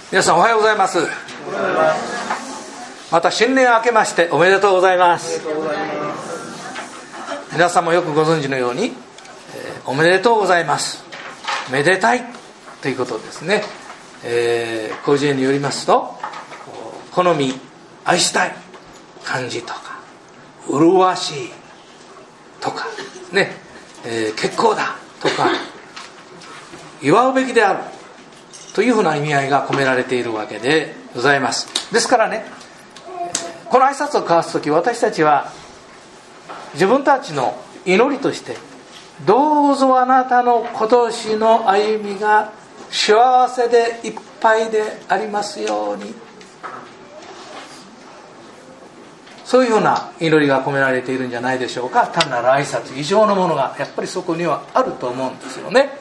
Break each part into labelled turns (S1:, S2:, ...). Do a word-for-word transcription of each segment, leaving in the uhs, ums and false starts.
S1: 皆さんおはようございます。また新年明けましておめでとうございます。皆さんもよくご存知のように、えー、おめでとうございます、めでたいということですね。えー、広辞苑によりますと、好み、愛したい、感じとか麗しいとかね、えー、結構だとか祝うべきであるというふうな意味合いが込められているわけでございます。ですからね、この挨拶を交わすとき、私たちは自分たちの祈りとして、どうぞあなたの今年の歩みが幸せでいっぱいでありますように、そういうような祈りが込められているんじゃないでしょうか。単なる挨拶以上のものがやっぱりそこにはあると思うんですよね。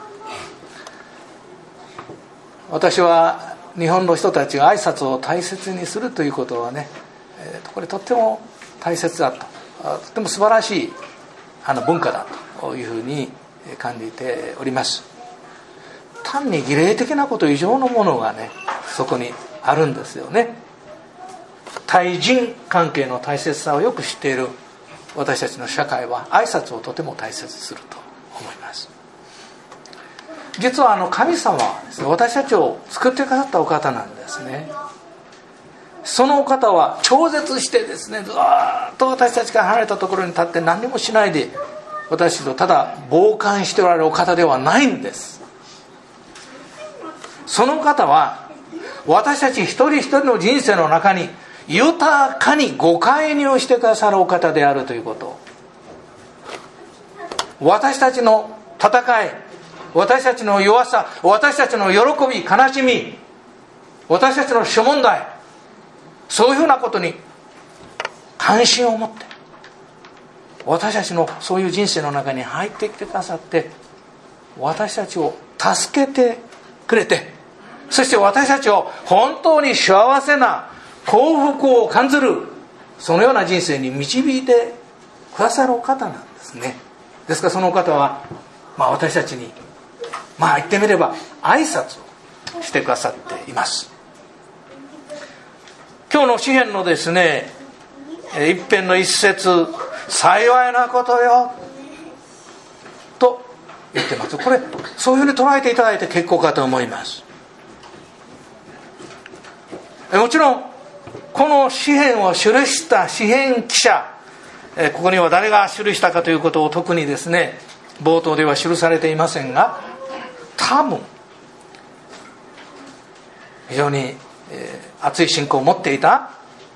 S1: 私は日本の人たちが挨拶を大切にするということはね、これとっても大切だと、とても素晴らしいあの文化だというふうに感じております。単に儀礼的なこと以上のものがね、そこにあるんですよね。対人関係の大切さをよく知っている私たちの社会は挨拶をとても大切にすると思います。実はあの神様はですね、私たちを作ってくださったお方なんですね。そのお方は超絶してですね、ずーっと私たちから離れたところに立って何もしないで私たちとただ傍観しておられるお方ではないんです。その方は私たち一人一人の人生の中に豊かにご介入してくださるお方であるということ、私たちの戦い、私たちの弱さ、私たちの喜び、悲しみ、私たちの諸問題、そういうふうなことに関心を持って私たちのそういう人生の中に入ってきてくださって、私たちを助けてくれて、そして私たちを本当に幸せな幸福を感じる、そのような人生に導いてくださるお方なんですね。ですからそのお方は、まあ、私たちにまあ言ってみれば挨拶をしてくださっています。今日の詩編のですね、一編の一節、幸いなことよと言ってます。これそういうふうに捉えていただいて結構かと思います。もちろんこの詩編を記した詩編記者、ここには誰が記したかということを特にですね冒頭では記されていませんが、多分非常に熱い信仰を持っていた、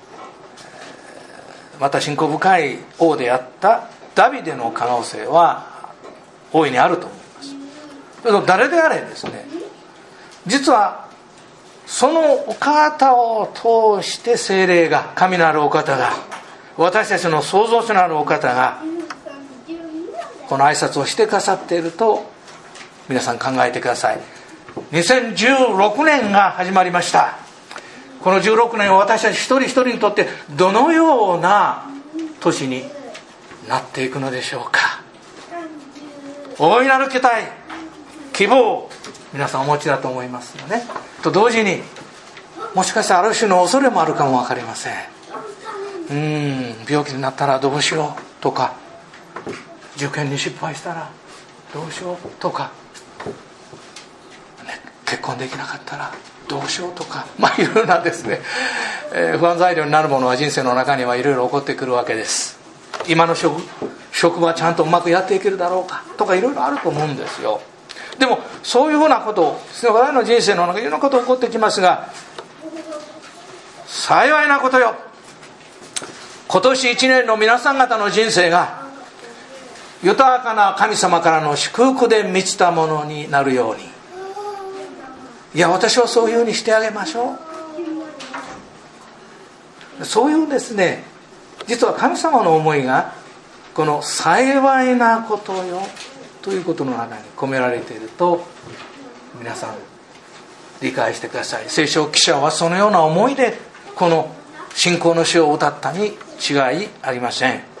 S1: また信仰深い王であったダビデの可能性は大いにあると思います。誰であれですね、実はそのお方を通して聖霊が、神なるお方が、私たちの創造主なるお方がこの挨拶をしてくださっていると皆さん考えてください。にせんじゅうろくねんが始まりました。このじゅうろくねんは私たち一人一人にとってどのような年になっていくのでしょうか。大いなる期待、希望、皆さんお持ちだと思いますよね。と同時にもしかしたらある種の恐れもあるかも分かりません。うーん病気になったらどうしようとか、受験に失敗したらどうしようとか、ね、結婚できなかったらどうしようとか、まあいろいろなですね、えー、不安材料になるものは人生の中にはいろいろ起こってくるわけです。今の 職, 職場ちゃんとうまくやっていけるだろうかとかいろいろあると思うんですよ。でもそういうふうなことですね、我々の人生の中にいろんなことが起こってきますが、幸いなことよ、今年一年の皆さん方の人生が豊かな神様からの祝福で満ちたものになるように、いや私はそういうふうにしてあげましょう。そういうですね、実は神様の思いがこの幸いなことよということの中に込められていると皆さん理解してください。聖書記者はそのような思いでこの信仰の詩を歌ったに違いありません。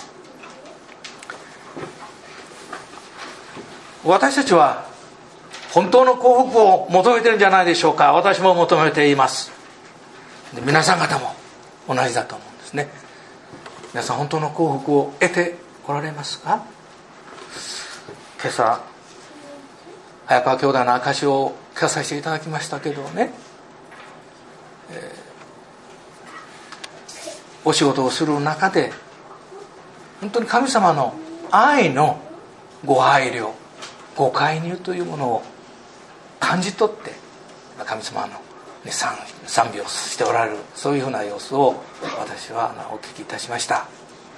S1: 私たちは本当の幸福を求めてるんじゃないでしょうか。私も求めています。で皆さん方も同じだと思うんですね。皆さん本当の幸福を得ておられますか？今朝早川兄弟の証を聞かさせていただきましたけどね、えー、お仕事をする中で本当に神様の愛のご配慮、ご介入というものを感じ取って神様の賛, 賛美をしておられる、そういうふうな様子を私はお聞きいたしました。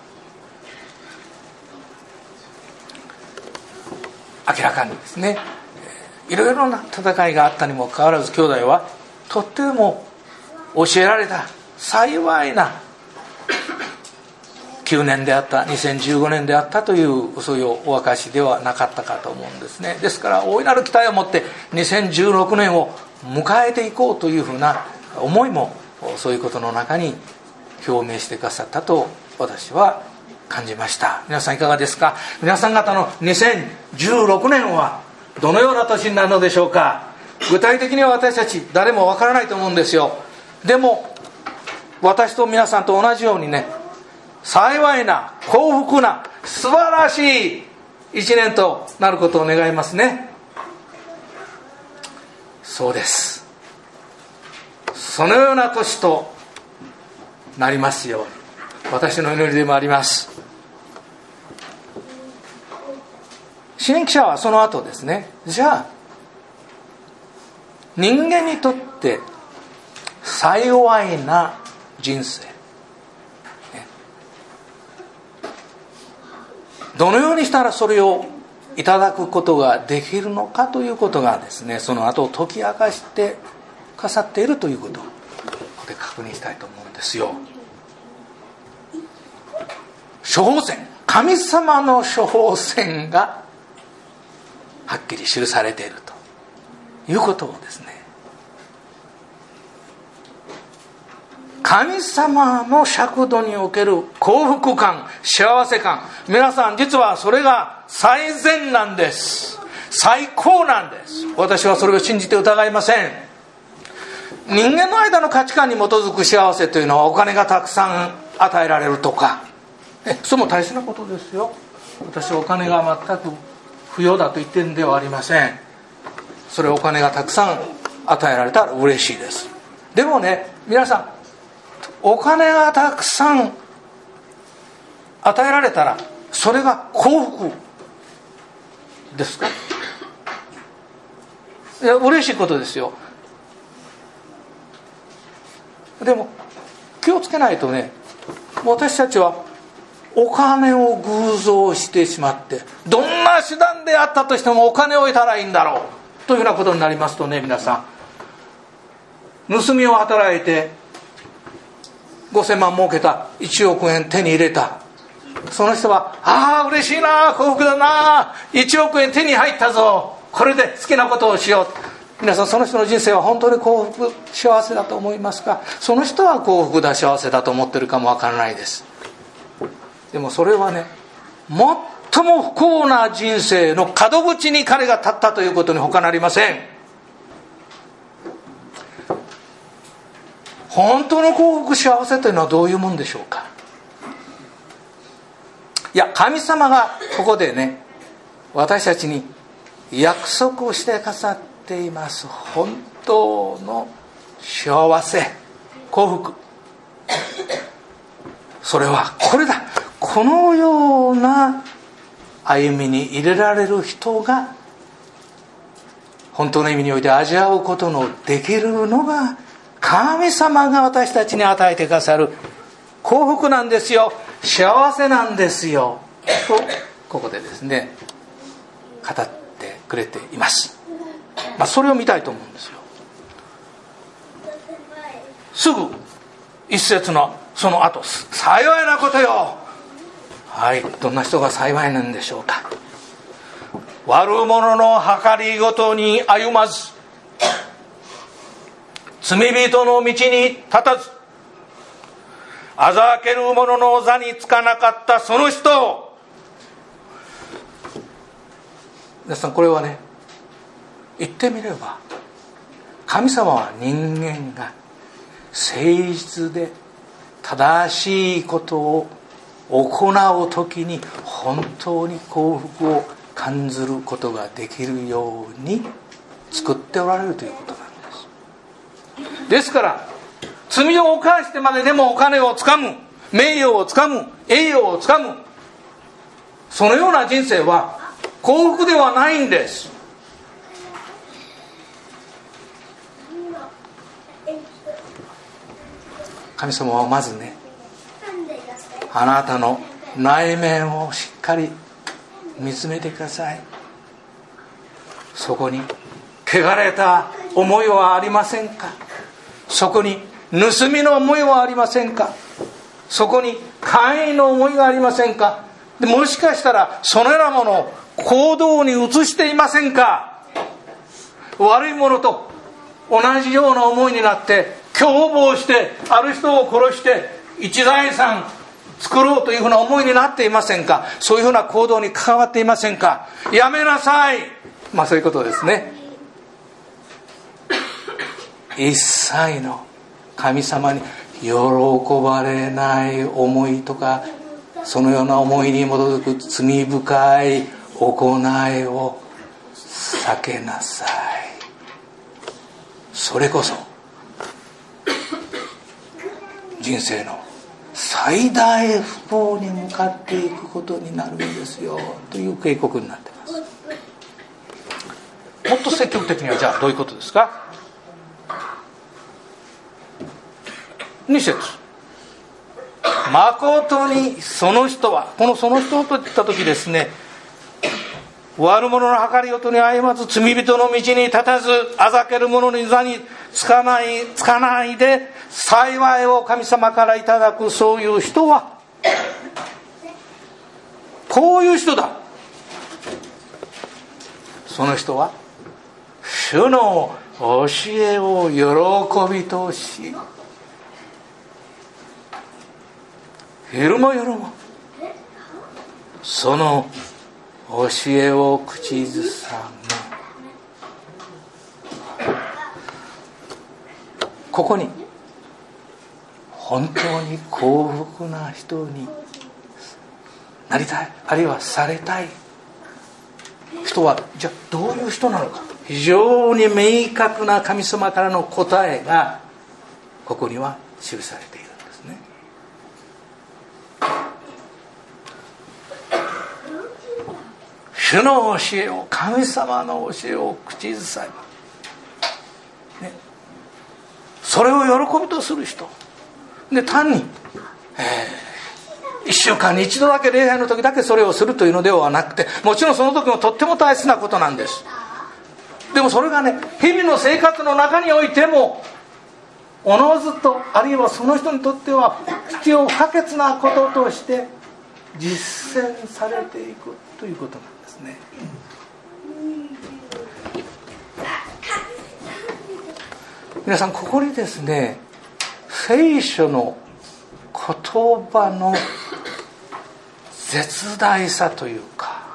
S1: 明らかにですね、いろいろな戦いがあったにもかかわらず、兄弟はとっても教えられた幸いなきゅうねんであった、にせんじゅうごねんであったという、そういうお証ではなかったかと思うんですね。ですから大いなる期待を持ってにせんじゅうろくねんを迎えていこうというふうな思いも、そういうことの中に表明してくださったと私は感じました。皆さんいかがですか？皆さん方のにせんじゅうろくねんはどのような年になるのでしょうか？具体的には私たち誰もわからないと思うんですよ。でも私と皆さんと同じようにね、幸いな幸福な素晴らしい一年となることを願いますね。そうです。そのような年となりますように、私の祈りでもあります。詩人記者はその後ですね、じゃあ人間にとって幸いな人生、どのようにしたらそれをいただくことができるのかということがですね、その後解き明かしてくださっているということをここで確認したいと思うんですよ。処方箋、神様の処方箋がはっきり記されているということをですね、神様の尺度における幸福感、幸せ感、皆さん実はそれが最善なんです。最高なんです。私はそれを信じて疑いません。人間の間の価値観に基づく幸せというのはお金がたくさん与えられるとか、えそれも大事なことですよ。私はお金が全く不要だと言ってるんではありません。それはお金がたくさん与えられたら嬉しいです。でもね、皆さんお金がたくさん与えられたらそれが幸福ですか？いや、嬉しいことですよ。でも気をつけないとね、私たちはお金を偶像してしまって、どんな手段であったとしてもお金を得たらいいんだろうというようなことになりますとね、皆さん盗みを働いてごせんまん儲けた、いちおくえん手に入れた、その人はああ嬉しいな、幸福だな、いちおくえん手に入ったぞ、これで好きなことをしよう。皆さんその人の人生は本当に幸福幸せだと思いますか？その人は幸福だ幸せだと思ってるかもわからないです。でもそれはね、最も不幸な人生の門口に彼が立ったということに他なりません。本当の幸福幸せというのはどういうもんでしょうか？いや、神様がここでね、私たちに約束をしてくださっています。本当の幸せ、幸福、それはこれだ。このような歩みに入れられる人が本当の意味において味わうことのできるのが神様が私たちに与えてくださる幸福なんですよ、幸せなんですよとここでですね語ってくれています。まあ、それを見たいと思うんですよ。すぐ一節のその後、幸いなことよ。はい、どんな人が幸いなんでしょうか。悪者の計りごとに歩まず、罪人の道に立たず、あざける者の座につかなかったその人。皆さんこれはね、 言ってみれば、神様は人間が誠実で正しいことを行うときに本当に幸福を感じることができるように作っておられるということなんです。ですから罪を犯してまででもお金をつかむ、名誉をつかむ、栄誉をつかむ、そのような人生は幸福ではないんです。神様はまずね、あなたの内面をしっかり見つめてください。そこに汚れた思いはありませんか？そこに盗みの思いはありませんか？そこに姦淫の思いがありませんか？でもしかしたらそのようなものを行動に移していませんか？悪いものと同じような思いになって共謀してある人を殺して一財産作ろうというふうな思いになっていませんか？そういうふうな行動に関わっていませんか？やめなさい。まあそういうことですね。一切の神様に喜ばれない思いとか、そのような思いに基づく罪深い行いを避けなさい。それこそ人生の最大不幸に向かっていくことになるんですよという警告になっています。もっと積極的にはじゃあどういうことですか？に節、誠にその人は、このその人と言った時ですね、悪者の計りごとに歩まず、罪人の道に立たず、あざける者の座につかない、つかないで幸いを神様からいただく、そういう人はこういう人だ。その人は主の教えを喜びとし、昼も夜もその教えを口ずさむ。ここに本当に幸福な人になりたい、あるいはされたい人はじゃあどういう人なのか、非常に明確な神様からの答えがここには記されているんですね。主の教えを、神様の教えを口ずさむ、ね、それを喜びとする人で、単に、えー、いっしゅうかんに一度だけ礼拝の時だけそれをするというのではなくて、もちろんその時もとっても大切なことなんです。でもそれがね、日々の生活の中においてもおのずと、あるいはその人にとっては必要不可欠なこととして実践されていくということなんですね。皆さん、ここにですね、聖書の言葉の絶大さというか、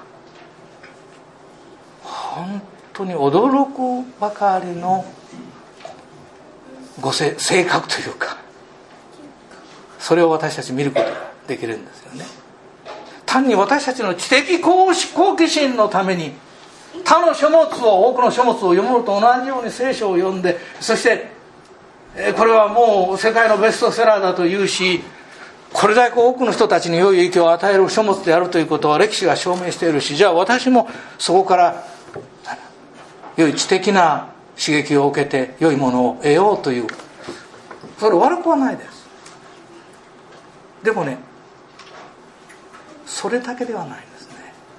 S1: 本当に驚くばかりのご性格というか、それを私たち見ることができるんですよね。単に私たちの知的好奇心のために他の書物を、多くの書物を読むのと同じように聖書を読んで、そしてこれはもう世界のベストセラーだというし、これだけ多くの人たちに良い影響を与える書物であるということは歴史が証明しているし、じゃあ私もそこから良い知的な刺激を受けて良いものを得ようという、それ悪くはないです。でもね、それだけではないんですね。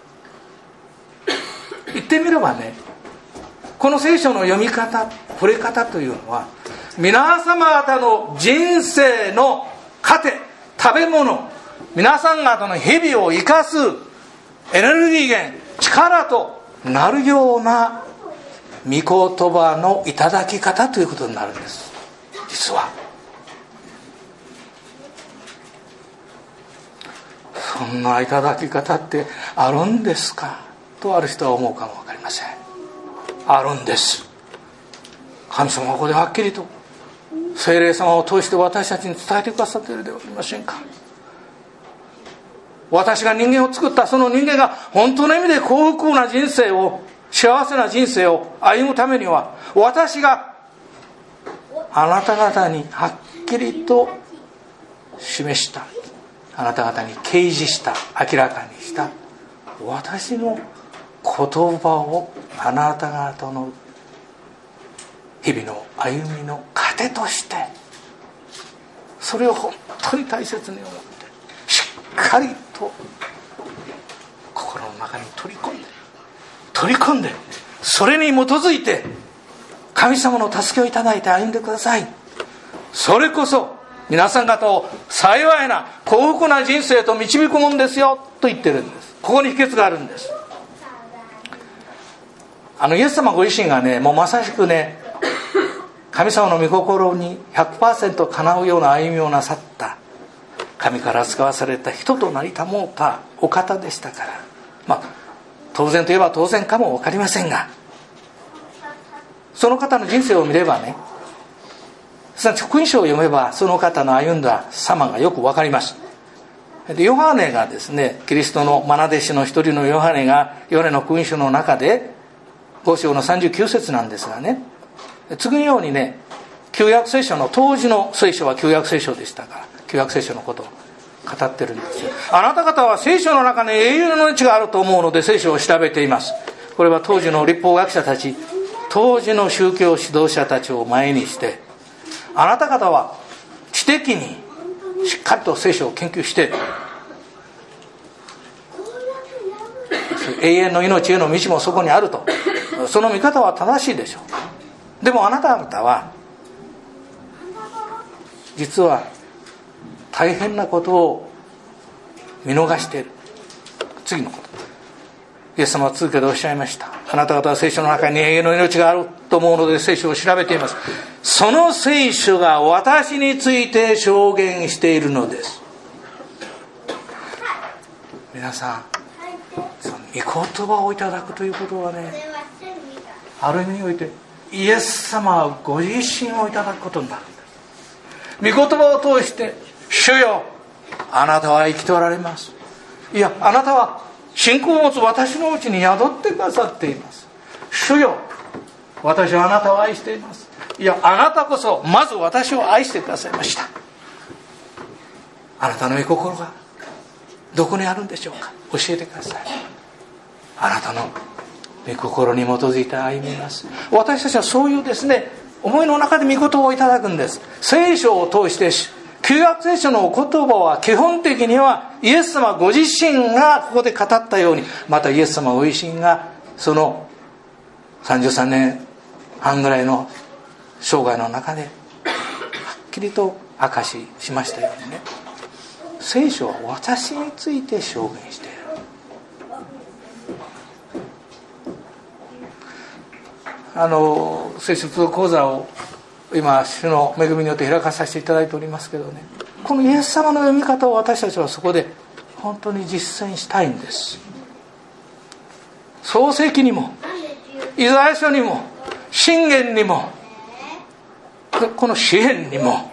S1: 言ってみればね、この聖書の読み方、触れ方というのは、皆様方の人生の糧、食べ物、皆さん方の日々を生かすエネルギー源、力となるような御言葉のいただき方ということになるんです。実はそんないただき方ってあるんですかと、ある人は思うかも分かりません。 あるんです。神様はここではっきりと聖霊様を通して私たちに伝えてくださっているではありませんか。私が人間を作ったその人間が本当の意味で幸福な人生を、幸せな人生を歩むためには、私があなた方にはっきりと示した、あなた方に掲示した、明らかにした私の言葉をあなた方の日々の歩みの糧として、それを本当に大切に思ってしっかりと心の中に取り込んで取り込んでそれに基づいて神様の助けをいただいて歩んでください。それこそ皆さん方を幸いな幸福な人生と導くもんですよと言ってるんです。ここに秘訣があるんです。あのイエス様ご自身がね、もうまさしくね、神様の御心に ひゃくパーセント 叶うような歩みをなさった、神から使わされた人となりたもうたお方でしたから、まあ当然といえば当然かも分かりませんが、その方の人生を見ればね、すなわち福音書を読めばその方の歩んだ様がよく分かります。でヨハネがですね、キリストの愛弟子の一人のヨハネがヨハネの福音書の中でご章のさんじゅうきゅう節なんですがね、次のようにね、旧約聖書の当時の聖書は旧約聖書でしたから旧約聖書のことを語ってるんですよ。あなた方は聖書の中に永遠の命があると思うので聖書を調べています。これは当時の律法学者たち、当時の宗教指導者たちを前にして、あなた方は知的にしっかりと聖書を研究して永遠の命への道もそこにあると、その見方は正しいでしょう。でもあなた方は実は大変なことを見逃している。次のこと、イエス様は続けておっしゃいました。あなた方は聖書の中に永遠の命があると思うので聖書を調べています。その聖書が私について証言しているのです。皆さん、その御言葉をいただくということはね、ある意味においてイエス様はご自身をいただくことになるんです。御言葉を通して、主よあなたは生きておられます、いやあなたは信仰を持つ私のうちに宿ってくださっています、主よ私はあなたを愛しています、いやあなたこそまず私を愛してくださいました。あなたの御心がどこにあるんでしょうか、教えてください。あなたの御心に基づいて歩みます。私たちはそういうですね、思いの中で御言葉をいただくんです。聖書を通して旧約聖書のお言葉は基本的にはイエス様ご自身がここで語ったように、またイエス様ご自身がそのさんじゅうさんねんはんぐらいの生涯の中ではっきりと明かししましたようにね、聖書は私について証言している。あの聖書通講座を今主の恵みによって開かさせていただいておりますけどね、このイエス様の読み方を私たちはそこで本当に実践したいんです。創世記にもイザヤ書にも箴言にもこの詩篇にも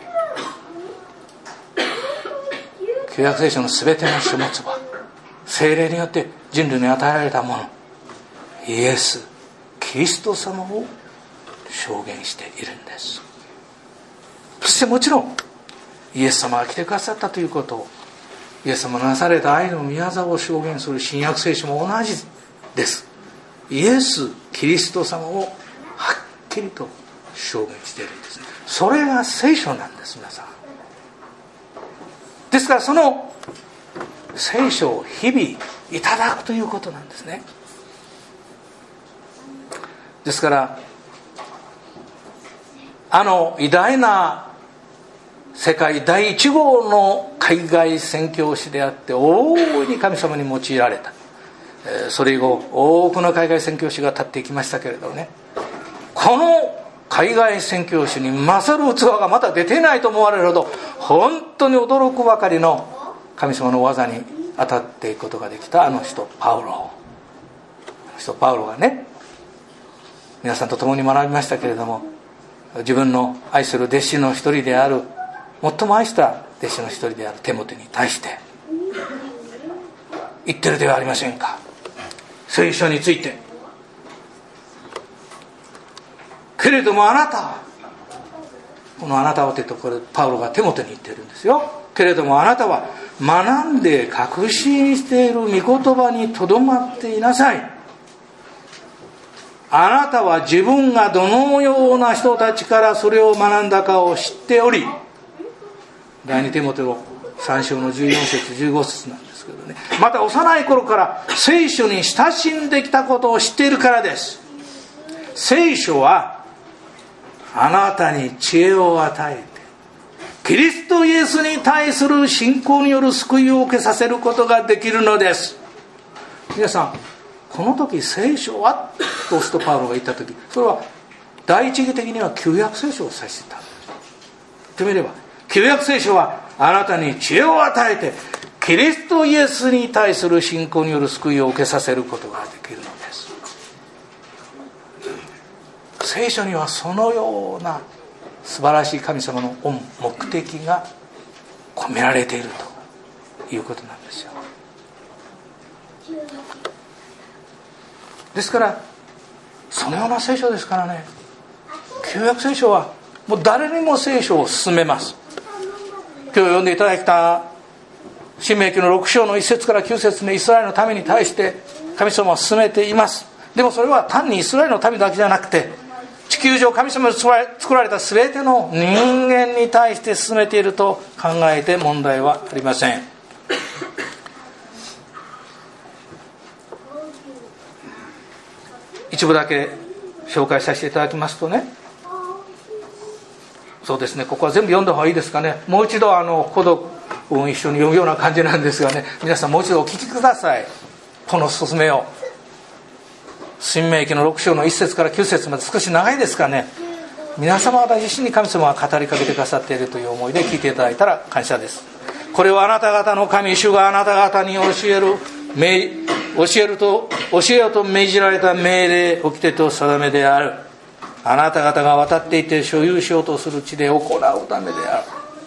S1: 旧約聖書の全ての書物は聖霊によって人類に与えられたもの、イエスキリスト様を証言しているんです。そしてもちろんイエス様が来てくださったということを、イエス様のなされた愛の御業を証言する新約聖書も同じです。イエスキリスト様をはっきりと証言しているんですね。それが聖書なんです。皆さんですから、その聖書を日々いただくということなんですね。ですからあの偉大な世界第一号の海外宣教師であって大いに神様に用いられた、それ以後多くの海外宣教師が立っていきましたけれどね、この海外宣教師に勝る器がまた出ていないと思われるほど本当に驚くばかりの神様の技に当たっていくことができたあの人パウロ、あの人パウロがね、 皆さんと共に学びましたけれども、自分の愛する弟子の一人である、最も愛した弟子の一人であるテモテに対して言ってるではありませんか。聖書について、けれどもあなたは、このあなたはというところでパウロがテモテに言ってるんですよ。けれどもあなたは学んで確信している御言葉にとどまっていなさい。あなたは自分がどのような人たちからそれを学んだかを知っており、第二テモテのさん章のじゅうよん節じゅうご節なんですけどね、また幼い頃から聖書に親しんできたことを知っているからです。聖書はあなたに知恵を与えて、キリストイエスに対する信仰による救いを受けさせることができるのです。皆さん、この時聖書はと使徒パウロが言った時、それは第一義的には旧約聖書を指していたんです。言ってみれば、旧約聖書はあなたに知恵を与えて、キリストイエスに対する信仰による救いを受けさせることができるのです。聖書にはそのような素晴らしい神様の目的が込められているということなんですよ。ですからそのような聖書ですからね、旧約聖書はもう誰にも聖書を勧めます。今日読んでいただいた申命記のろく章のいち節からきゅう節でイスラエルのために対して神様は勧めています。でもそれは単にイスラエルの民だけじゃなくて、地球上神様が作られた全ての人間に対して進めていると考えて問題はありません。一部だけ紹介させていただきますとね、そうですね、ここは全部読んだ方がいいですかね。もう一度あの孤独を一緒に読むような感じなんですがね、皆さんもう一度お聞きください。この勧めを、申命記のろく章のいち節からきゅう節まで少し長いですかね。皆様方自身に神様が語りかけてくださっているという思いで聞いていただいたら感謝です。これはあなた方の神主があなた方に教える教えると教えようと命じられた命令、掟と定めである。あなた方が渡っていて所有しようとする地で行うためである。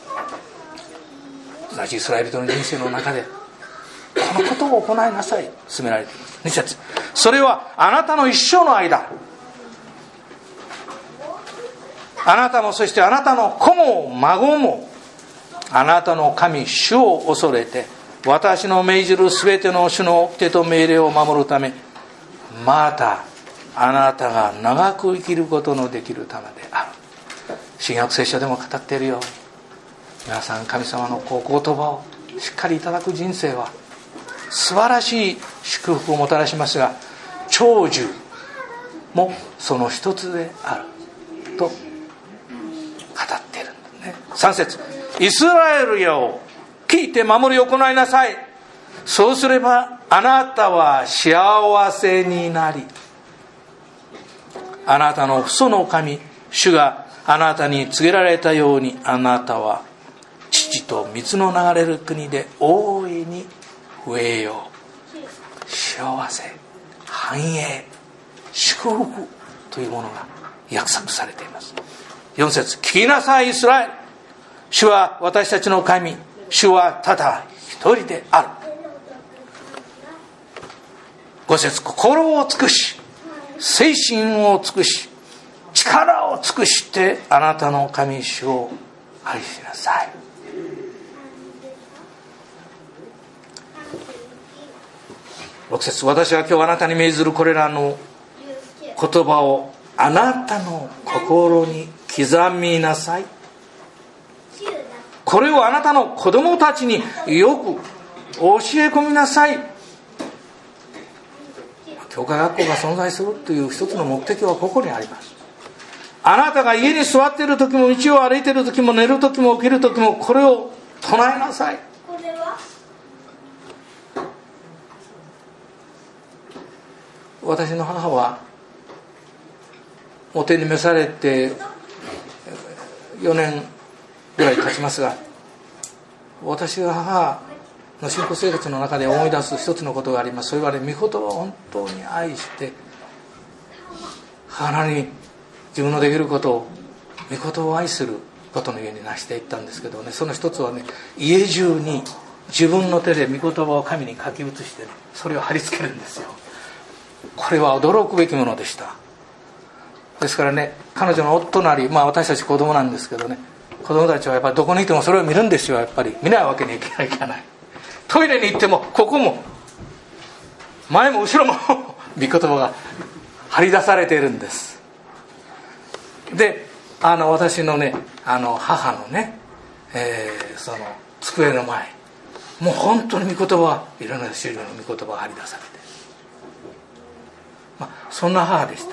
S1: すなわちイスラエル人の人生の中でこのことを行いなさい、勧められています。に節、それはあなたの一生の間、あなたもそしてあなたの子も孫もあなたの神主を恐れて私の命じるすべての主の掟と命令を守るため、またあなたが長く生きることのできるためである。新約聖書でも語っているように、皆さん神様のこう言葉をしっかりいただく人生は素晴らしい祝福をもたらしますが、長寿もその一つであると語っているんですね。さん節、イスラエルよ、聞いて守り行いなさい。そうすればあなたは幸せになり、あなたの父祖の神主があなたに告げられたように、あなたは乳と水の流れる国で大いに増えよう。幸せ、繁栄、祝福というものが約束されています。よん節、聞きなさいイスラエル、主は私たちの神、主はただ一人である。ご節、心を尽くし精神を尽くし力を尽くしてあなたの神主を愛しなさい。ろく節、私は今日あなたに命ずるこれらの言葉をあなたの心に刻みなさい。これをあなたの子供たちによく教え込みなさい。教会学校が存在するという一つの目的はここにあります。あなたが家に座っている時も、道を歩いている時も、寝る時も起きる時も、これを唱えなさい。私の母はお手に召されてよねんぐらい経ちますが、私が母の信仰生活の中で思い出す一つのことがあります。それはね、御言葉を本当に愛して母に自分のできることを、御言葉を愛することのようになしていったんですけどね、その一つはね、家中に自分の手で御言葉を神に書き写してね、それを貼り付けるんですよ。これは驚くべきものでした。ですからね、彼女の夫なり、まあ私たち子供なんですけどね、子供たちはやっぱりどこにいてもそれを見るんですよ。やっぱり見ないわけにはいけない。トイレに行ってもここも前も後ろも御言葉が張り出されているんです。で、あの私のね、あの母のね、えー、その机の前、もう本当に御言葉、いろんな種類の御言葉が張り出されて、まあ、そんな母でした。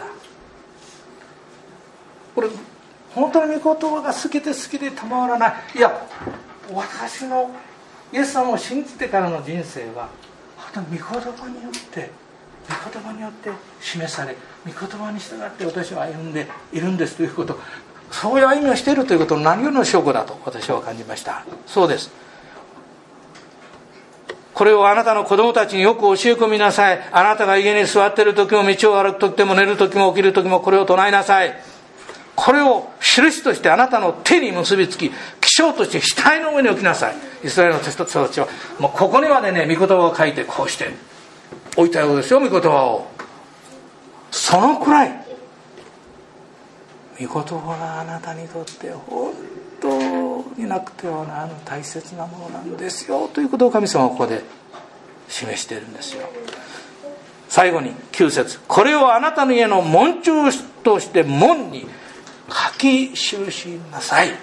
S1: これ本当に御言葉が好きで好きでたまらない。いや、私のイエス様を信じてからの人生は本当に御言葉によって御言葉によって示され、御言葉に従って私は歩んでいるんですということ、そういう歩みをしているということの何よりの証拠だと私は感じました。そうです。これをあなたの子供たちによく教え込みなさい。あなたが家に座っている時も、道を歩く時でも、寝る時も起きる時もこれを唱えなさい。これを印としてあなたの手に結びつき、記章として額の上に置きなさい。イスラエルの人たちはもうここにまでね、御言葉を書いてこうして置いたようですよ、御言葉を。そのくらい御言葉があなたにとって本当になくてはならぬ大切なものなんですよということを神様はここで示しているんですよ。最後にきゅう節、これをあなたの家の門柱として門に書き記しなさい。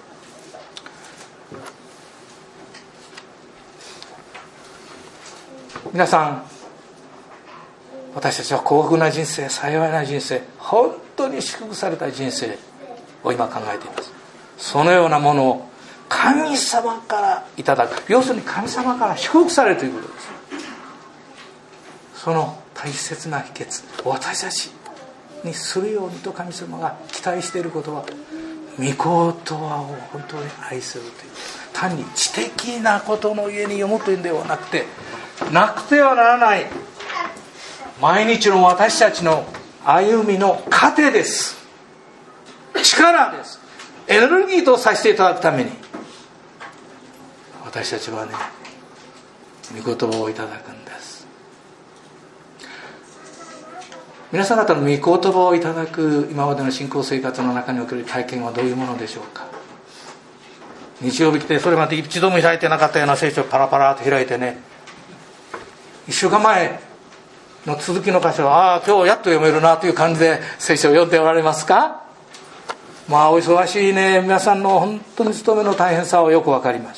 S1: 皆さん、私たちは幸福な人生、幸いな人生、本当に祝福された人生を今考えています。そのようなものを神様からいただく、要するに神様から祝福されるということです。その大切な秘訣、私たちにするようにと神様が期待していることは、御言葉を本当に愛するという、単に知的なことの上に読むというんではなくて、なくてはならない毎日の私たちの歩みの糧です。力です。エネルギーとさせていただくために私たちはね、御言葉をいただくんです。皆さん方の御言葉をいただく今までの信仰生活の中における体験はどういうものでしょうか。日曜日来てそれまで一度も開いてなかったような聖書をパラパラと開いてね、一週間前の続きの箇所は、ああ今日やっと読めるなという感じで聖書を読んでおられますか。まあお忙しいね、皆さんの本当に務めの大変さはよくわかります。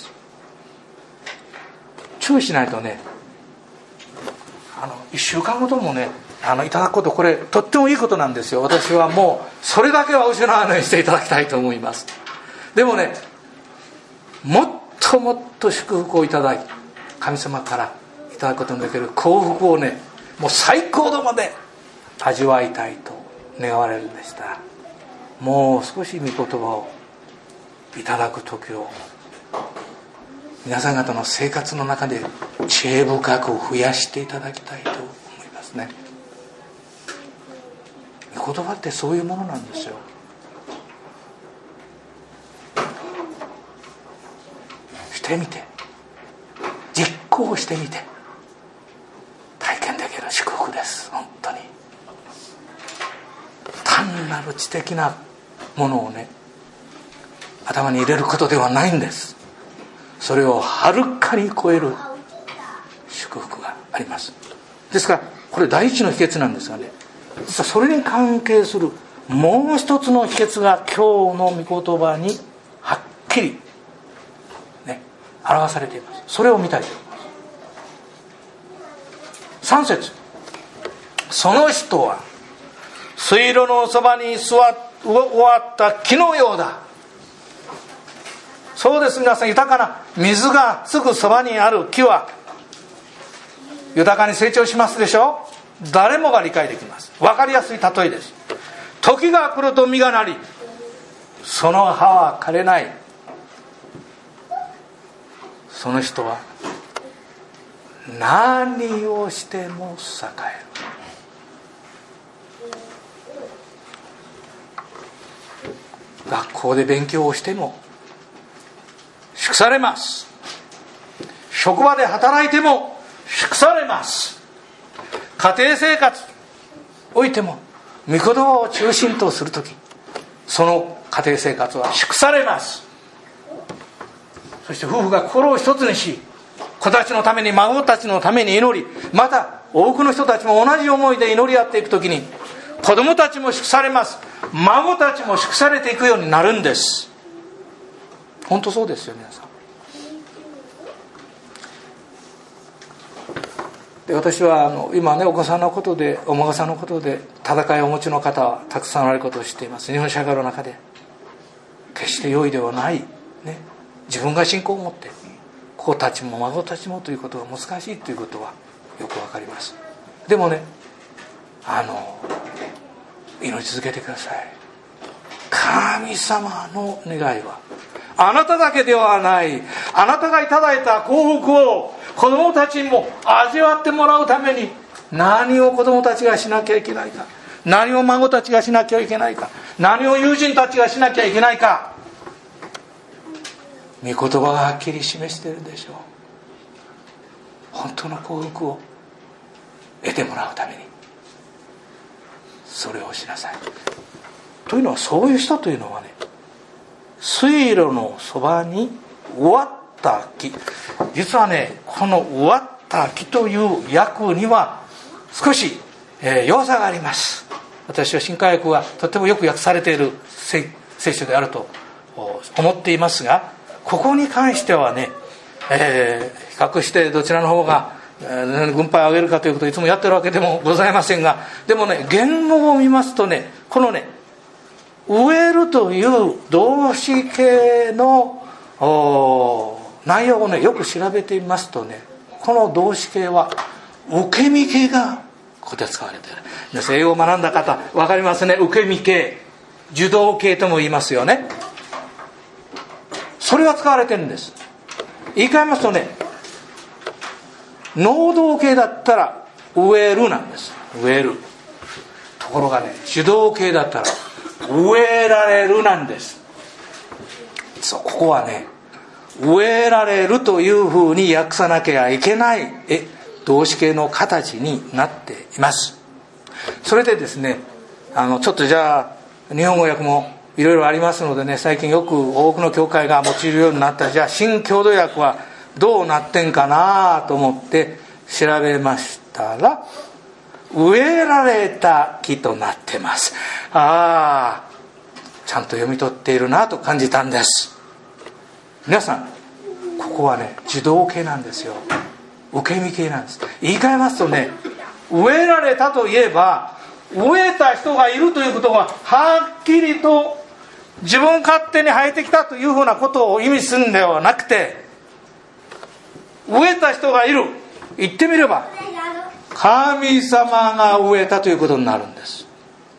S1: 注意しないとね、あの一週間ごともね、あのいただくこと、これとってもいいことなんですよ。私はもうそれだけは失わないようにしていただきたいと思います。でもね、もっともっと祝福をいただき、神様からいただくことのできる幸福をね、もう最高度まで味わいたいと願われるんでした。もう少し御言葉をいただく時を皆さん方の生活の中で知恵深く増やしていただきたいと思いますね。御言葉ってそういうものなんですよ。してみて、実行してみて体験できる祝福です。本当に単なる知的なものをね、頭に入れることではないんです。それをはるかに超える祝福があります。ですからこれ第一の秘訣なんですがね、実はそれに関係するもう一つの秘訣が今日の御言葉にはっきりね表されています。それを見たいと思います。さん節、その人は水路のそばに座って終わった木のようだ。そうです、皆さん、豊かな水がすぐそばにある木は豊かに成長しますでしょ。誰もが理解できます。分かりやすい例えです。時が来ると実がなり、その葉は枯れない。その人は何をしても栄える。 学校で勉強をしても祝されます。職場で働いても祝されます。家庭生活においても御言葉を中心とするとき、その家庭生活は祝されます。そして夫婦が心を一つにし、子たちのために、孫たちのために祈り、また多くの人たちも同じ思いで祈り合っていくときに、子供たちも祝されます。孫たちも祝されていくようになるんです。本当そうですよ皆さん。で、私はあの今ね、お子さんのことで、お孫さんのことで戦いをお持ちの方はたくさんあることを知っています。日本社会の中で決して良いではない、ね、自分が信仰を持って子たちも孫たちもということが難しいということはよくわかります。でもね、あの祈り続けてください。神様の願いはあなただけではない。あなたがいただいた幸福を子供たちにも味わってもらうために、何を子供たちがしなきゃいけないか、何を孫たちがしなきゃいけないか、何を友人たちがしなきゃいけないか、御言葉がはっきり示しているでしょう。本当の幸福を得てもらうためにそれをしなさい。というのは、そういう人というのはね、水路のそばに植わった木、実はね、この植わった木という訳には少し、えー、弱さがあります。私は新化訳はとてもよく訳されている聖書であると思っていますが、ここに関してはね、えー、比較してどちらの方が、えー、軍配を上げるかということをいつもやってるわけでもございませんが、でもね、原語を見ますとね、このね、植えるという動詞形の内容をね、よく調べてみますとね、この動詞形は受け身形がここで使われている。皆さん英語を学んだ方分かりますね。受け身形、受動形とも言いますよね。それが使われてるんです。言い換えますとね、能動形だったら植えるなんです。植える。ところがね、受動形だったら植えられるなんです。そう、ここはね、植えられるというふうに訳さなきゃいけないえ動詞形の形になっています。それでですね、あのちょっとじゃあ日本語訳もいろいろありますのでね、最近よく多くの教会が用いるようになった、じゃあ新共同訳はどうなってんかなと思って調べましたら、植えられた木となってます。ああ、ちゃんと読み取っているなと感じたんです。皆さん、ここはね、受動形なんですよ。受け身形なんです。言い換えますとね、植えられたといえば、植えた人がいるということがはっきりと自分勝手に生えてきたというふうなことを意味するんではなくて、植えた人がいる、言ってみれば神様が植えたということになるんです。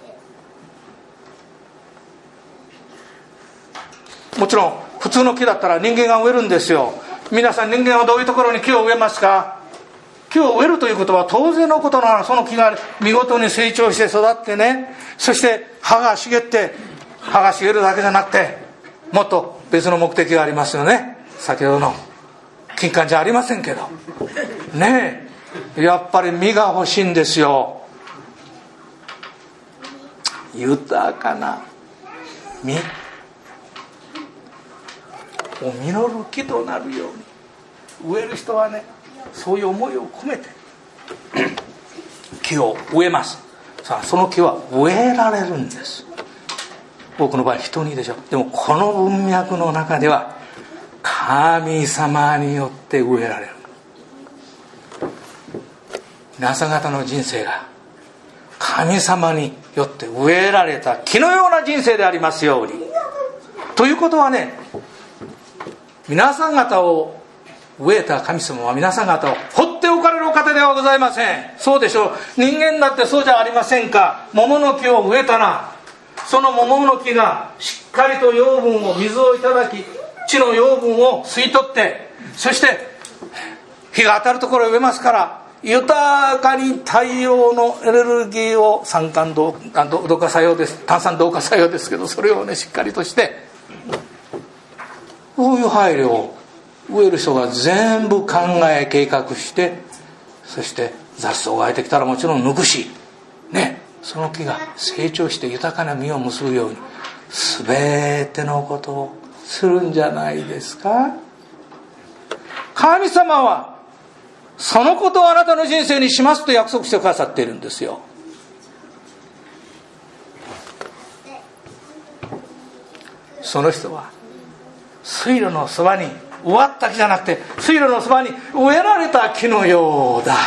S1: もちろん普通の木だったら人間が植えるんですよ。皆さん、人間はどういうところに木を植えますか？木を植えるということは当然のことなら、その木が見事に成長して育ってね、そして葉が茂って、葉が茂るだけじゃなくてもっと別の目的がありますよね。先ほどの金柑じゃありませんけどねえ、やっぱり実が欲しいんですよ。豊かな実を実る木となるように、植える人はね、そういう思いを込めて木を植えます。さあ、その木は植えられるんです。多くの場合人にでしょ。でもこの文脈の中では神様によって植えられる。皆さん方の人生が神様によって植えられた木のような人生でありますように。ということはね、皆さん方を植えた神様は皆さん方を放っておかれるお方ではございません。そうでしょう。人間だってそうじゃありませんか。桃の木を植えたら、その桃の木がしっかりと養分を、水をいただき、地の養分を吸い取って、そして日が当たるところへ植えますから、 豊かに太陽のエネルギーを酸化同同化作用です、炭酸同化作用ですけど、それをねしっかりとして、こういう配慮を植える人が全部考え計画して、そして雑草が生えてきたらもちろん抜くしね、その木が成長して豊かな実を結ぶように全てのことをするんじゃないですか。神様はそのことをあなたの人生にしますと約束してくださっているんですよ。その人は水路のそばに植わった木じゃなくて、水路のそばに植えられた木のようだ。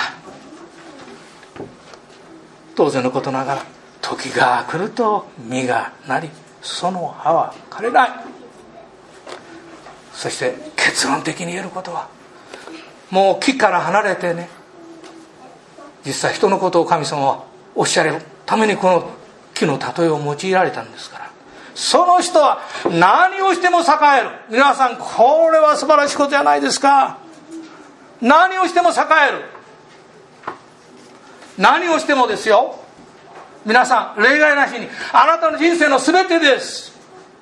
S1: 当然のことながら時が来ると実がなり、その葉は枯れない。そして結論的に言えることは、もう木から離れてね、実際人のことを神様はおっしゃるためにこの木の例えを用いられたんですから、その人は何をしても栄える。皆さん、これは素晴らしいことじゃないですか。何をしても栄える。何をしてもですよ、皆さん例外なしにあなたの人生の全てです。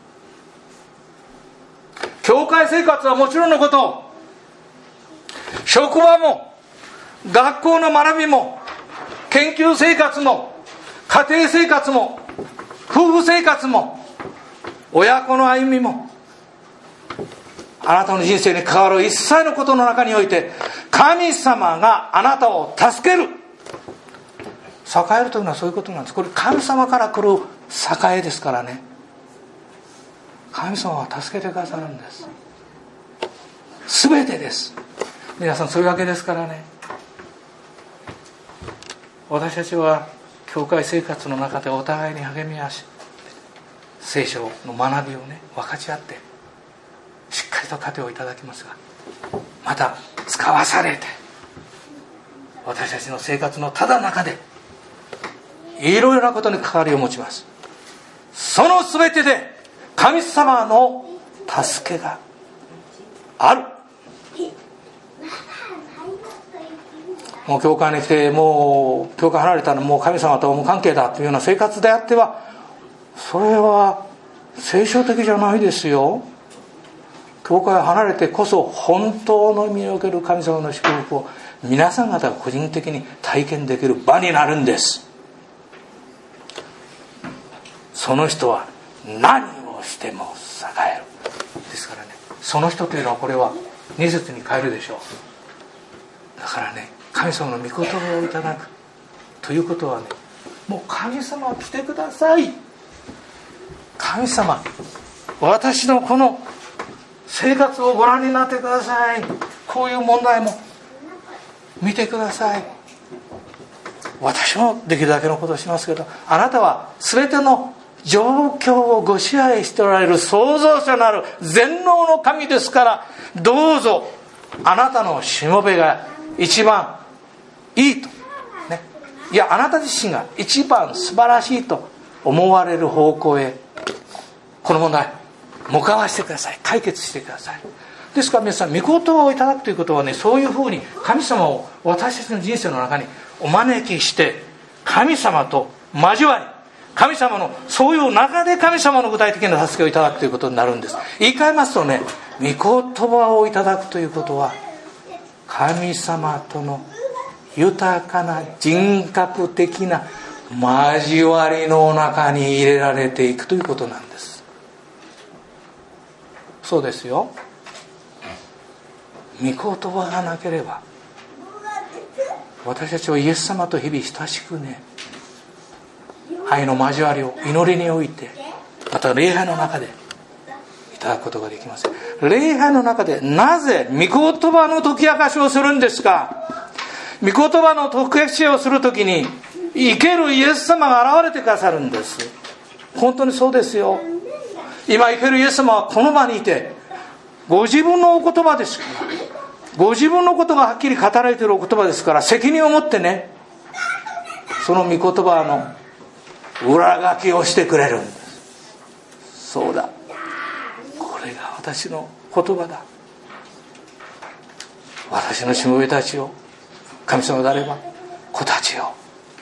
S1: 教会生活はもちろんのこと、職場も学校の学びも研究生活も家庭生活も夫婦生活も親子の歩みも、あなたの人生に関わる一切のことの中において、神様があなたを助ける。栄えるというのはそういうことなんです。これ神様から来る栄えですからね。神様は助けてくださるんです。全てです。皆さん、そういうわけですからね、私たちは教会生活の中でお互いに励み合し、聖書の学びをね分かち合ってしっかりと糧をいただきますが、また使わされて私たちの生活のただ中でいろいろなことに関わりを持ちます。その全てで神様の助けがある。もう教会に来て、もう教会離れたらもう神様とは無関係だというような生活であっては、それは聖書的じゃないですよ。教会を離れてこそ本当の意味における神様の祝福を皆さん方が個人的に体験できる場になるんです。その人は何をしても栄える。ですからね、その人というのはこれはに節に変えるでしょう。だからね、神様の御言葉をいただくということはね、もう神様来てください。神様、私のこの生活をご覧になってください。こういう問題も見てください。私もできるだけのことをしますけど、あなたは全ての状況をご支配しておられる創造者なる全能の神ですから、どうぞあなたのしもべが一番いいと、ね、いやあなた自身が一番素晴らしいと思われる方向へこの問題向かわしてください。解決してください。ですから皆さん、御言葉をいただくということはね、そういうふうに神様を私たちの人生の中にお招きして、神様と交わり、神様のそういう中で神様の具体的な助けをいただくということになるんです。言い換えますとね、御言葉をいただくということは、神様との豊かな人格的な交わりの中に入れられていくということなんです。そうですよ。御言葉がなければ、私たちはイエス様と日々親しくね、愛の交わりを祈りにおいて、また礼拝の中でいただくことができません。礼拝の中でなぜ御言葉の解き明かしをするんですか。御言葉の解き明かしをするときに生けるイエス様が現れてくださるんです。本当にそうですよ。今生けるイエス様はこの場にいて、ご自分のお言葉ですから、ご自分のことがはっきり語られているお言葉ですから、責任を持ってね、その御言葉の裏書きをしてくれるんです。そうだ、これが私の言葉だ。私のしもべたちを神様であれば子たちよ、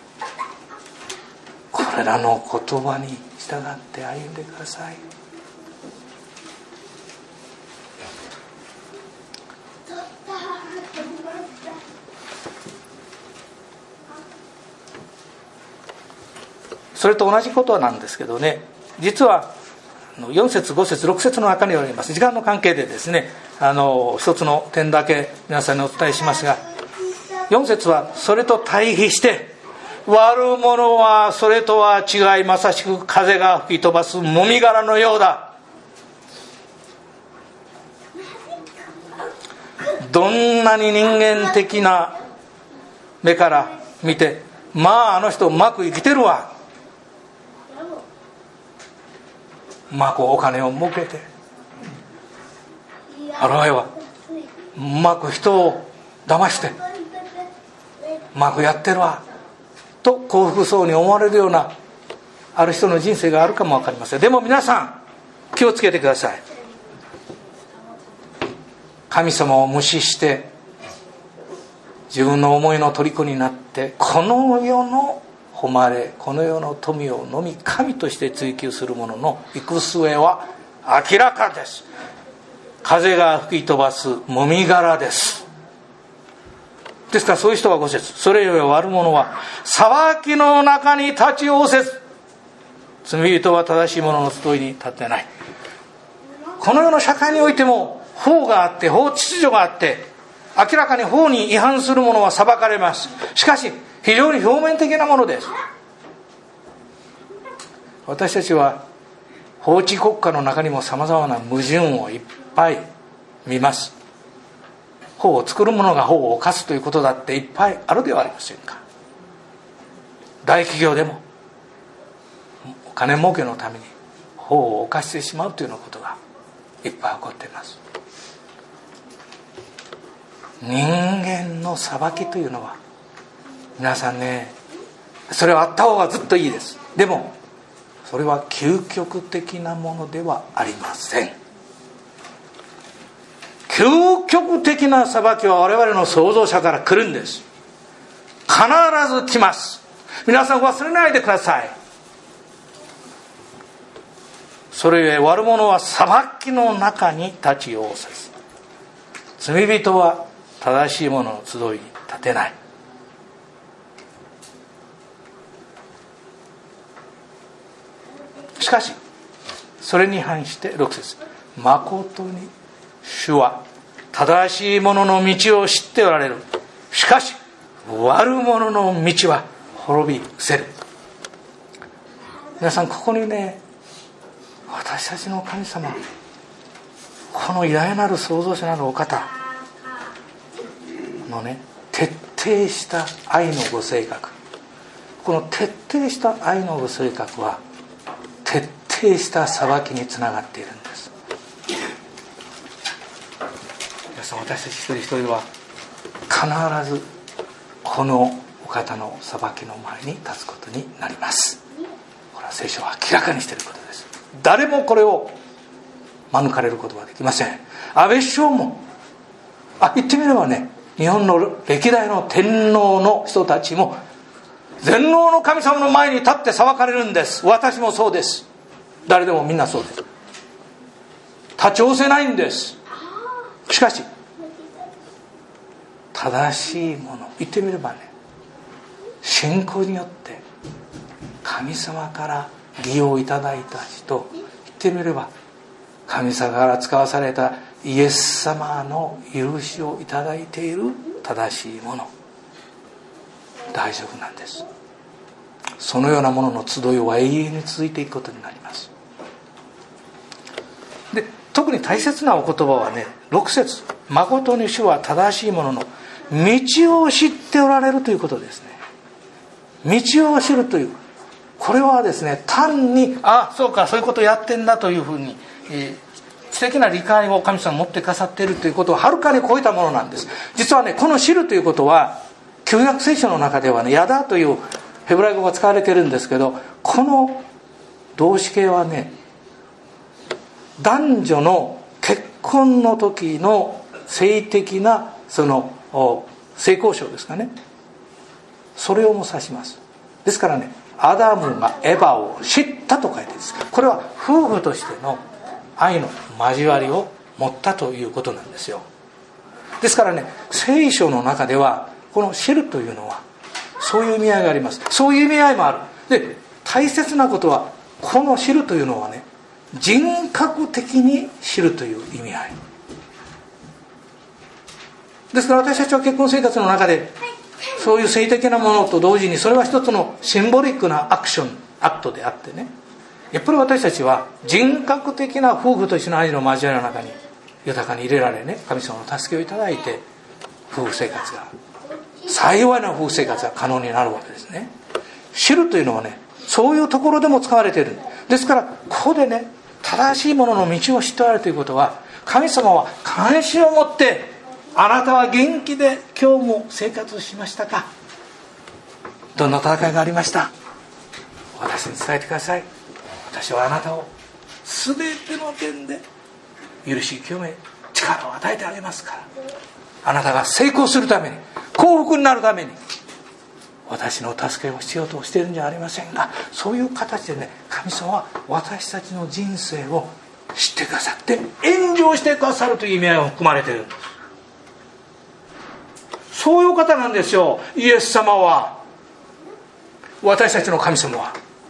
S1: これらの言葉に従って歩んでください。それと同じことなんですけどね、実はよん節ご節ろく節の中にあります。時間の関係でですね、あの一つの点だけ皆さんにお伝えしますが、よん節はそれと対比して、悪者はそれとは違い、まさしく風が吹き飛ばすもみ殻のようだ。どんなに人間的な目から見て、まああの人うまく生きてるわ、うまくお金を儲けて、あるいはうまく人を騙してうまくやってるわと幸福そうに思われるようなある人の人生があるかも分かりません。でも皆さん気をつけてください。神様を無視して自分の思いの虜になって、この世の誉れ、この世の富をのみ神として追求する者の行く末は明らかです。風が吹き飛ばすもみ殻です。ですからそういう人はご節、それより悪者は裁きの中に立ち仰せず、罪人は正しい者の集いに立ってない。この世の社会においても法があって、法秩序があって、明らかに法に違反する者は裁かれます。しかし非常に表面的なものです。私たちは法治国家の中にもさまざまな矛盾をいっぱい見ます。法を作る者が法を犯すということだっていっぱいあるではありませんか。大企業でもお金儲けのために法を犯してしまうというようなことがいっぱい起こっています。人間の裁きというのは皆さんね、それはあった方がずっといいです。でもそれは究極的なものではありません。究極的な裁きは我々の創造者から来るんです。必ず来ます。皆さん忘れないでください。それゆえ悪者は裁きの中に立ち仰せず、罪人は正しい者の集いに立てない。しかしそれに反してろく節、誠に主は正しい者の道を知っておられる。しかし悪者の道は滅び失せる。皆さんここにね、私たちの神様、この偉大なる創造者なるお方のね、徹底した愛のご性格、この徹底した愛のご性格は徹底した裁きにつながっているんです。皆さん、私たち一人一人は必ずこのお方の裁きの前に立つことになります。これは聖書は明らかにしていることです。誰もこれを免れることはできません。安倍首相も、あ、言ってみればね、日本の歴代の天皇の人たちも全能の神様の前に立って裁かれるんです。私もそうです。誰でもみんなそうです。立ち仰せないんです。しかし正しいもの、言ってみればね、信仰によって神様から義をいただいた人、言ってみれば神様から使わされたイエス様の許しをいただいている正しいもの、大丈夫なんです。そのようなものの集いは永遠に続いていくことになります。で、特に大切なお言葉はね、ろく節、誠に主は正しいものの道を知っておられるということですね。道を知るという、これはですね、単にあ、そうか、そういうことをやってんだというふうに、えー知的な理解を神様持ってくださっているということをはるかに超えたものなんです。実はね、この知るということは旧約聖書の中ではね、ヤダというヘブライ語が使われているんですけど、この動詞形はね、男女の結婚の時の性的なその性交渉ですかね、それをも指します。ですからね、アダムがエヴァを知ったと書いてるんです。これは夫婦としての愛の交わりを持ったということなんですよ。ですからね、聖書の中ではこの知るというのはそういう意味合いがあります。そういう意味合いもある。で、大切なことは、この知るというのはね、人格的に知るという意味合いですから、私たちは結婚生活の中でそういう性的なものと同時に、それは一つのシンボリックなアクションアクトであってね、やっぱり私たちは人格的な夫婦としての愛の交わりの中に豊かに入れられね、神様の助けをいただいて、夫婦生活が、幸いな夫婦生活が可能になるわけですね。知るというのはね、そういうところでも使われている。ですからここでね、正しいものの道を知っておられるということは、神様は関心を持って、あなたは元気で今日も生活しましたか、どんな戦いがありました、私に伝えてください。私はあなたを全ての点で許し清め、力を与えてあげますから、あなたが成功するために、幸福になるために、私の助けを必要としているんじゃありませんが、そういう形でね、神様は私たちの人生を知ってくださって援助してくださるという意味合いが含まれているんです。そういう方なんですよ、イエス様は。私たちの神様は。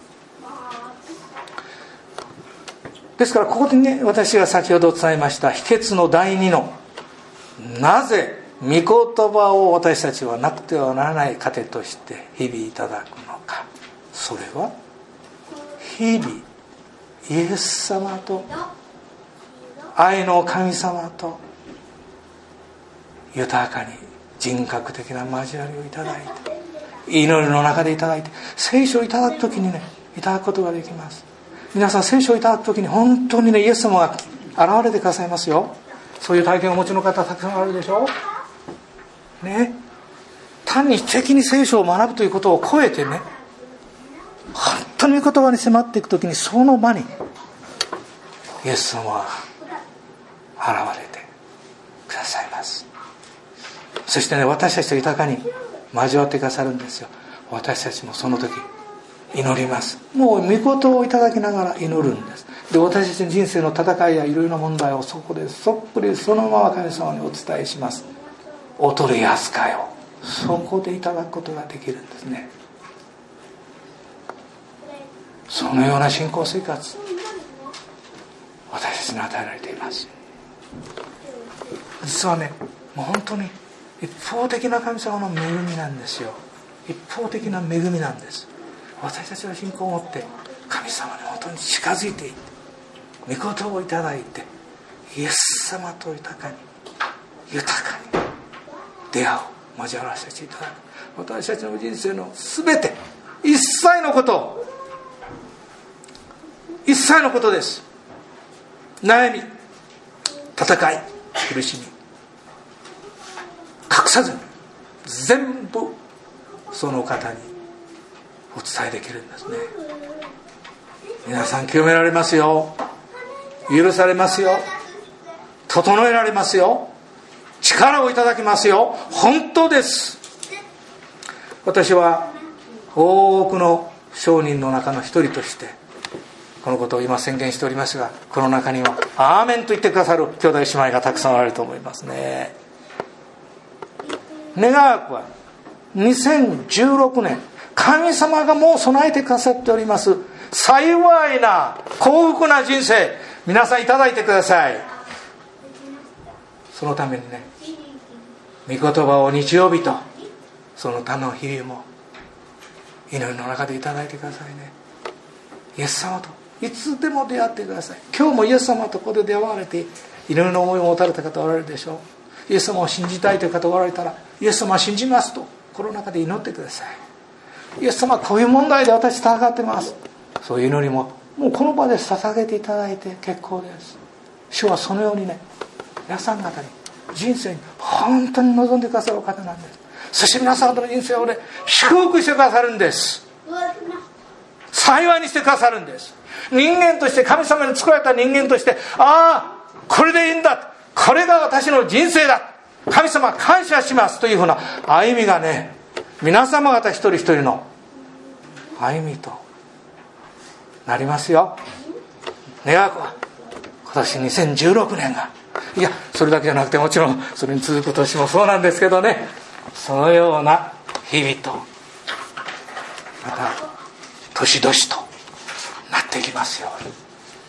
S1: ですからここでね、私が先ほど伝えました秘訣のだいにの、なぜ御言葉を私たちはなくてはならない糧として日々いただくのか、それは日々イエス様と愛の神様と豊かに人格的な交わりをいただいて、祈りの中でいただいて、聖書をいただくときにね、いただくことができます。皆さん、聖書をいただくときに本当にね、イエス様が現れてくださいますよ。そういう体験をお持ちの方たくさんあるでしょうね。単に的に聖書を学ぶということを超えてね、本当に御言葉に迫っていくときに、その場にイエス様は現れてくださいます。そしてね、私たちと豊かに交わってくださるんですよ。私たちもその時祈ります。もう御言をいただきながら祈るんです。で、私たちの人生の戦いやいろいろな問題をそこでそっくりそのまま神様にお伝えします。お取り扱いをそこでいただくことができるんですね。そのような信仰生活、私たちに与えられています。実はね、もう本当に一方的な神様の恵みなんですよ。一方的な恵みなんです。私たちは信仰を持って神様に本当に近づいていって、御言葉をいただいて、イエス様と豊かに豊かに出会う、交わらせていただく。私たちの人生の全て、一切のこと一切のことです。悩み、戦い、苦しみ、隠さずに全部その方にお伝えできるんですね。皆さん清められますよ、許されますよ、整えられますよ、力をいただきますよ。本当です。私は多くの証人の中の一人としてこのことを今宣言しておりますが、この中にはアーメンと言ってくださる兄弟姉妹がたくさんおられると思いますね。願わくはにせんじゅうろくねん、神様がもう備えてくださっております幸いな幸福な人生、皆さんいただいてください。そのためにね、御言葉を日曜日とその他の日々も祈りの中でいただいてくださいね。イエス様といつでも出会ってください。今日もイエス様とここで出会われて祈りの思いを持たれた方おられるでしょう。イエス様を信じたいという方おられたら、イエス様は信じますと心の中で祈ってください。イエス様はこういう問題で私戦ってます、そういう祈りももうこの場で捧げていただいて結構です。主はそのようにね、皆さん方に人生に本当に望んでくださる方なんです。そして皆さん方の人生をね、祝福してくださるんです。幸いにしてくださるんです。人間として、神様に作られた人間として、ああこれでいいんだ、これが私の人生だ、 神様感謝しますというふうな歩みがね、皆様方一人一人の歩みとなりますよ。願うは今年にせんじゅうろくねんが、いやそれだけじゃなくて、もちろんそれに続く年もそうなんですけどね、そのような日々とまた年々となっていきますように、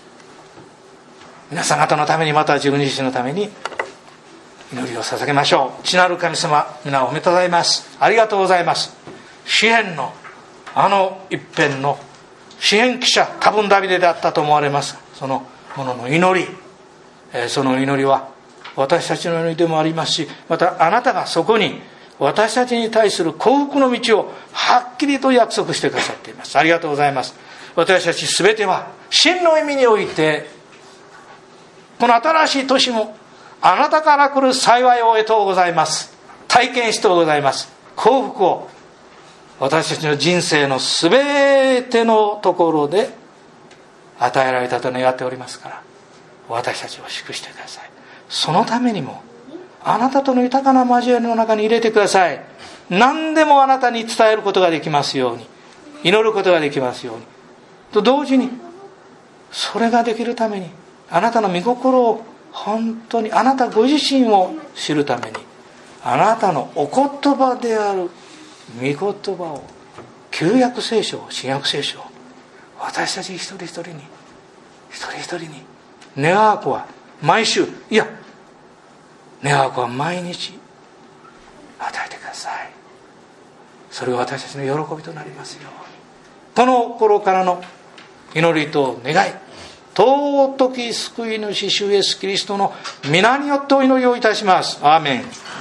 S1: 皆さん方のために、また自分自身のために祈りを捧げましょう。父なる神様、皆おめでとうございます。ありがとうございます。詩編のあの一編の詩編記者、多分ダビデであったと思われます、そのものの祈り、えー、その祈りは私たちの祈りでもありますし、またあなたがそこに私たちに対する幸福の道をはっきりと約束してくださっています。ありがとうございます。私たちすべては真の意味において、この新しい年もあなたから来る幸いを得とうございます。体験しとうございます。幸福を私たちの人生のすべてのところで与えられたと願っておりますから、私たちを祝してください。そのためにもあなたとの豊かな交わりの中に入れてください。何でもあなたに伝えることができますように、祈ることができますようにと同時に、それができるためにあなたの御心を本当に、あなたご自身を知るために、あなたのお言葉である御言葉を、旧約聖書、新約聖書を私たち一人一人に一人一人に、願わくは毎週、いや願わくは毎日与えてください。それが私たちの喜びとなりますように、この頃からの祈りと願い、尊き救い主主イエスキリストの皆によってお祈りをいたします。アーメン。